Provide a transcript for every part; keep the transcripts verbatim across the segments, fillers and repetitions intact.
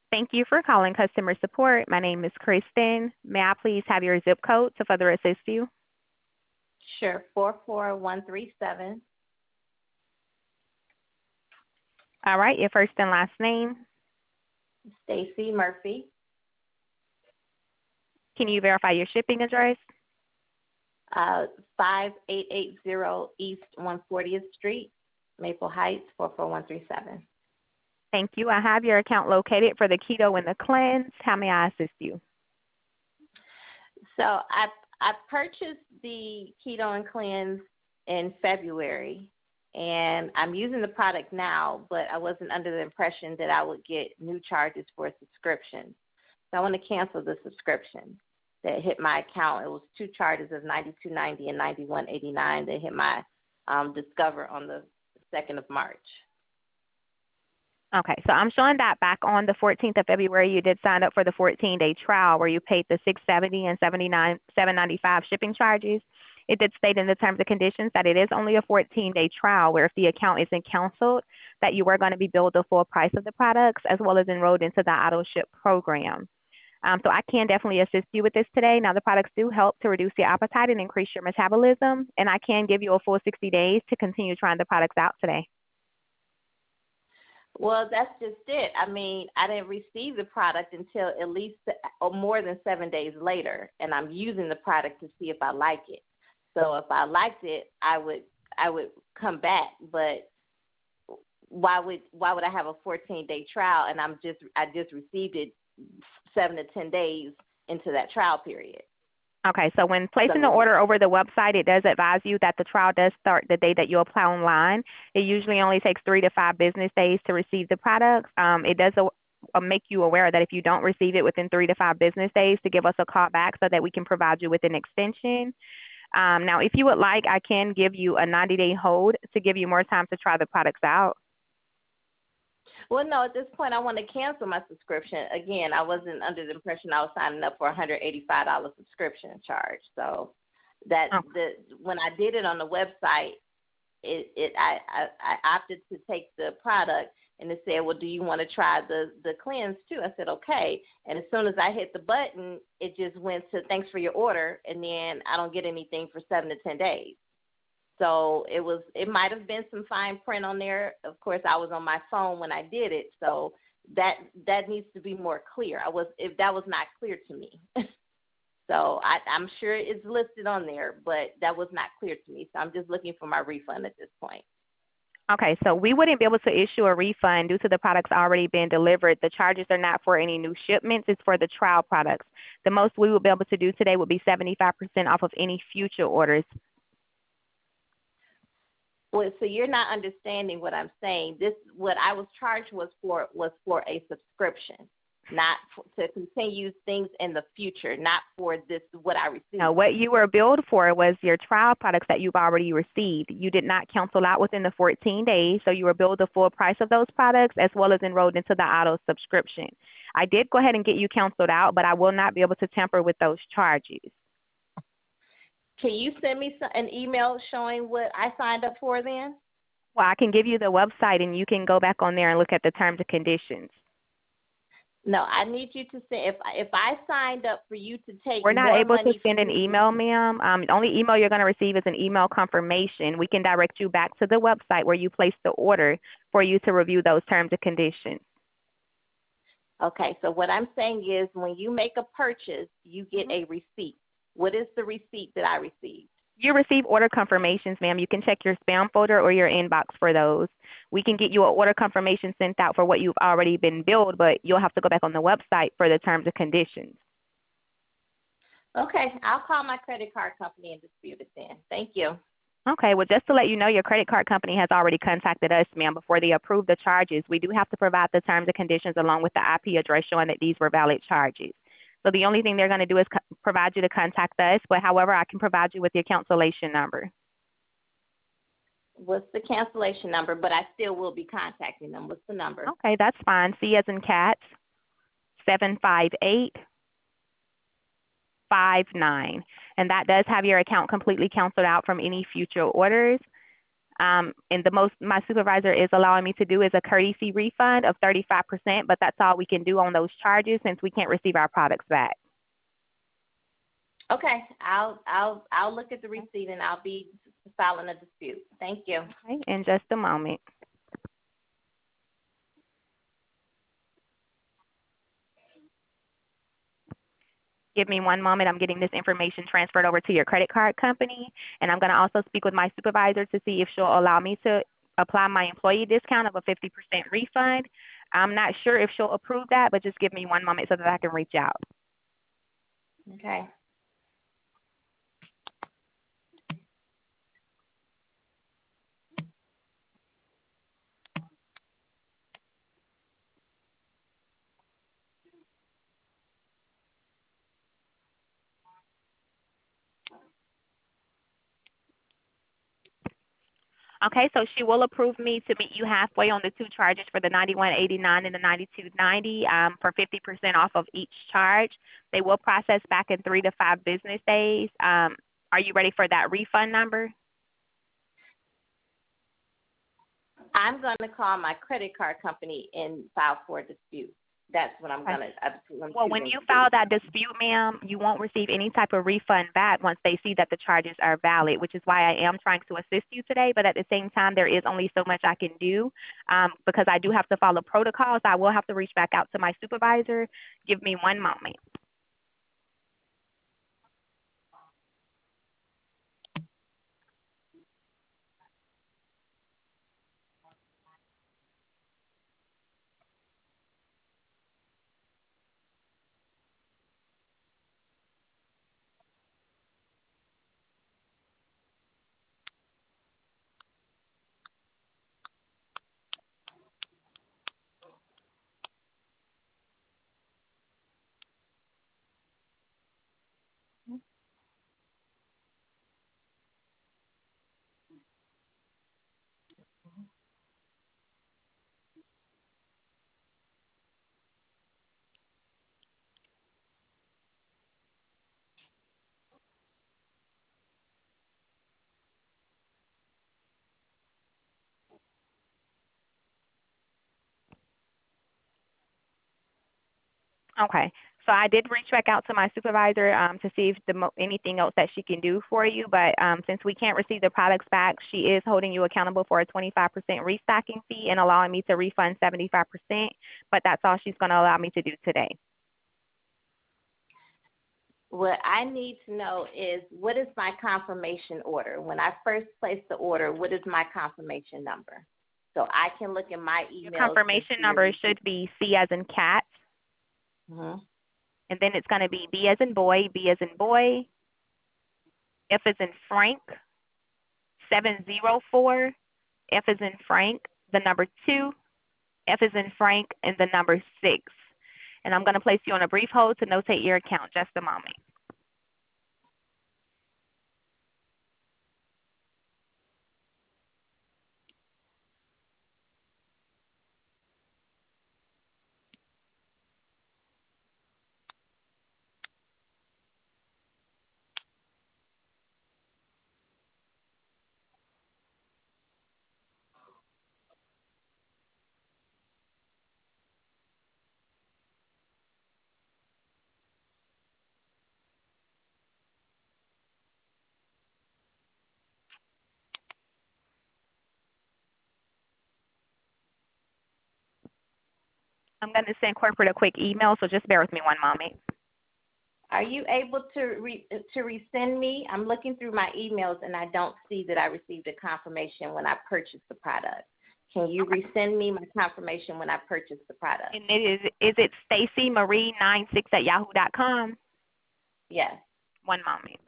Thank you for calling customer support. My name is Kristen. May I please have your zip code to further assist you? Sure, four four one three seven. All right, your first and last name. Stacy Murphy. Can you verify your shipping address? Uh, five eight eight zero East one fortieth Street, Maple Heights, four four one three seven. Thank you. I have your account located for the keto and the cleanse. How may I assist you? So I I purchased the keto and cleanse in February, and I'm using the product now, but I wasn't under the impression that I would get new charges for a subscription. So I want to cancel the subscription that hit my account. It was two charges of ninety-two ninety and ninety-one eighty-nine that hit my um, Discover on the second of March. Okay, so I'm showing that back on the fourteenth of February, you did sign up for the fourteen-day trial where you paid the six seventy and seventy-nine seven ninety-five shipping charges. It did state in the terms and conditions that it is only a fourteen-day trial where if the account isn't canceled, that you are going to be billed the full price of the products as well as enrolled into the auto ship program. Um, so I can definitely assist you with this today. Now, the products do help to reduce your appetite and increase your metabolism, and I can give you a full sixty days to continue trying the products out today. Well, that's just it. I mean, I didn't receive the product until at least or more than seven days later, and I'm using the product to see if I like it. So if I liked it, I would I would come back. But why would why would I have a fourteen-day trial and I'm just I just received it seven to ten days into that trial period? Okay, so when placing the So, order over the website, it does advise you that the trial does start the day that you apply online. It usually only takes three to five business days to receive the products. Um, it does uh, make you aware that if you don't receive it within three to five business days, to give us a call back so that we can provide you with an extension. Um, now, if you would like, I can give you a ninety-day hold to give you more time to try the products out. well, no, at this point, I want to cancel my subscription. Again, I wasn't under the impression I was signing up for a one hundred eighty-five dollars subscription charge. So that Okay. the when I did it on the website, it, it I, I, I opted to take the product, and it said, well, do you want to try the, the cleanse too? I said, okay. And as soon as I hit the button, it just went to thanks for your order, and then I don't get anything for seven to ten days. So it was, it might have been some fine print on there. Of course, I was on my phone when I did it, so that that needs to be more clear. I was, if that was not clear to me. So I, I'm sure it's listed on there, but that was not clear to me. So I'm just looking for my refund at this point. Okay, so we wouldn't be able to issue a refund due to the products already being delivered. The charges are not for any new shipments. It's for the trial products. The most we would be able to do today would be seventy-five percent off of any future orders. Well, so you're not understanding what I'm saying. This, what I was charged was for was for a subscription, not for, to continue things in the future, not for this what I received. Now, what you were billed for was your trial products that you've already received. You did not cancel out within the fourteen days, so you were billed the full price of those products as well as enrolled into the auto subscription. I did go ahead and get you canceled out, but I will not be able to tamper with those charges. Can you send me some, an email showing what I signed up for then? Well, I can give you the website, and you can go back on there and look at the terms and conditions. No, I need you to send. If if I signed up for you to take We're not more able to money send from an me, email, ma'am. Um, the only email you're going to receive is an email confirmation. We can direct you back to the website where you placed the order for you to review those terms and conditions. okay. So what I'm saying is, when you make a purchase, you get a receipt. What is the receipt that I received? You receive order confirmations, ma'am. You can check your spam folder or your inbox for those. We can get you an order confirmation sent out for what you've already been billed, but you'll have to go back on the website for the terms and conditions. Okay, I'll call my credit card company and dispute it then. Thank you. Okay, well, just to let you know, your credit card company has already contacted us, ma'am, before they approve the charges. We do have to provide the terms and conditions along with the I P address showing that these were valid charges. So the only thing they're going to do is co- provide you to contact us, but however, I can provide you with your cancellation number. What's the cancellation number? But I still will be contacting them. What's the number? Okay, that's fine. C as in cat, seven five eight five nine. And that does have your account completely canceled out from any future orders. Um, and the most my supervisor is allowing me to do is a courtesy refund of thirty-five percent, but that's all we can do on those charges since we can't receive our products back. Okay, I'll I'll I'll look at the receipt and I'll be filing a dispute. Thank you. Okay, in just a moment. Give me one moment. I'm getting this information transferred over to your credit card company, and I'm going to also speak with my supervisor to see if she'll allow me to apply my employee discount of a fifty percent refund. I'm not sure if she'll approve that, but just give me one moment so that I can reach out. Okay. Okay, so she will approve me to meet you halfway on the two charges for the ninety-one eighty-nine and the ninety-two ninety um, for fifty percent off of each charge. They will process back in three to five business days. Um, are you ready for that refund number? I'm going to call my credit card company and file for a dispute. That's what I'm Okay. going to. Well, when you file that dispute, ma'am, you won't receive any type of refund back once they see that the charges are valid, which is why I am trying to assist you today. But at the same time, there is only so much I can do um, because I do have to follow protocols. I will have to reach back out to my supervisor. Give me one moment. Okay. So I did reach back out to my supervisor um, to see if the mo- anything else that she can do for you. But um, since we can't receive the products back, she is holding you accountable for a twenty-five percent restocking fee and allowing me to refund seventy-five percent. But that's all she's going to allow me to do today. What I need to know is what is my confirmation order? When I first place the order, what is my confirmation number? So I can look in my emails. Your confirmation number should be C as in cat. Mm-hmm. And then it's going to be B as in boy, B as in boy, F as in Frank, seven zero four, F as in Frank, the number two, F as in Frank, and the number six. And I'm going to place you on a brief hold to notate your account. Just a moment. I'm going to send corporate a quick email, so just bear with me one moment. Are you able to re, to resend me? I'm looking through my emails and I don't see that I received a confirmation when I purchased the product. Can you Okay. resend me my confirmation when I purchased the product? And it is is it Stacy Marie ninety-six at yahoo dot com? Yes. One moment.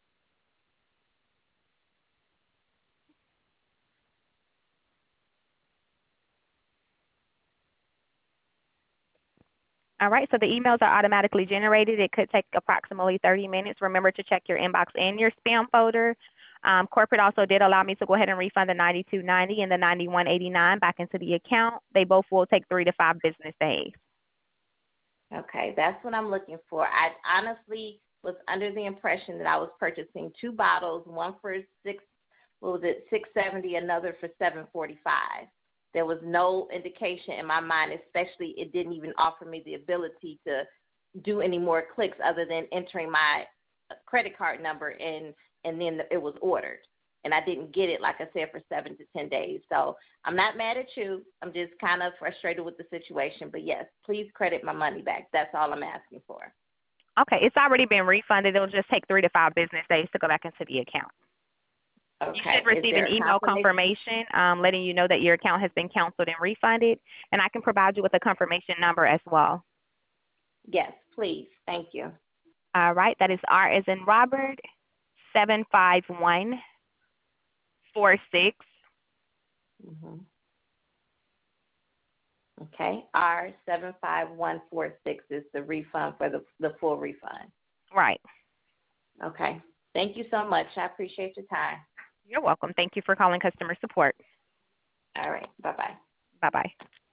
All right, so the emails are automatically generated. It could take approximately thirty minutes. Remember to check your inbox and your spam folder. Um, corporate also did allow me to go ahead and refund the ninety-two ninety and the ninety-one eighty-nine back into the account. They both will take three to five business days. Okay, that's what I'm looking for. I honestly was under the impression that I was purchasing two bottles, one for six, what was it, six seventy, another for seven forty-five. There was no indication in my mind, especially it didn't even offer me the ability to do any more clicks other than entering my credit card number, and, and then it was ordered. And I didn't get it, like I said, for seven to ten days. So I'm not mad at you. I'm just kind of frustrated with the situation. But, yes, please credit my money back. That's all I'm asking for. Okay, it's already been refunded. It'll just take three to five business days to go back into the account. Okay. You should receive an email confirmation, confirmation um, letting you know that your account has been canceled and refunded, and I can provide you with a confirmation number as well. Yes, please. Thank you. All right, that is R as in Robert, seven five one four six. Mm-hmm. Okay, R seven five one four six is the refund for the, the full refund. Right. Okay. Thank you so much. I appreciate your time. You're welcome. Thank you for calling customer support. All right. Bye-bye. Bye-bye.